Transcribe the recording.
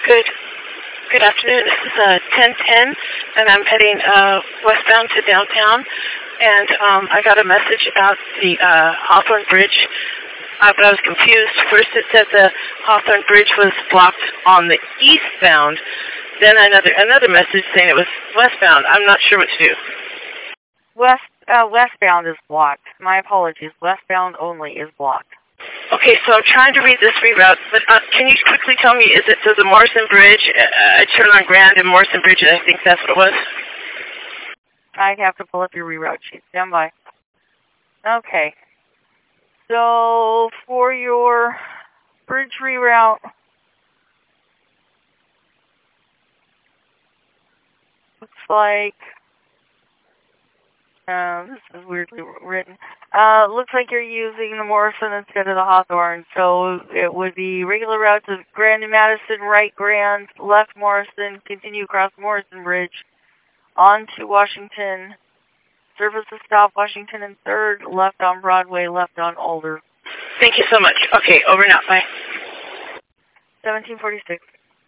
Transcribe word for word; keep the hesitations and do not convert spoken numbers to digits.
Good. Good afternoon. This is uh, ten ten, and I'm heading uh, westbound to downtown. And um, I got a message about the uh, Hawthorne Bridge, uh, but I was confused. First, it said the Hawthorne Bridge was blocked on the eastbound. Then another another message saying it was westbound. I'm not sure what to do. West uh, westbound is blocked. My apologies. Westbound only is blocked. Okay, so I'm trying to read this reroute, but uh, can you quickly tell me, is it, so the Morrison Bridge, uh, I turn on Grand and Morrison Bridge, and I think that's what it was? I have to pull up your reroute sheet. Stand by. Okay. So, for your bridge reroute, looks like, uh, this is weirdly written. Uh, looks like you're using the Morrison instead of the Hawthorne. So it would be regular route to Grand and Madison, right Grand, left Morrison, continue across Morrison Bridge, on to Washington, services stop Washington and third, left on Broadway, left on Alder. Thank you so much. Okay, over and out. Bye. seventeen forty-six.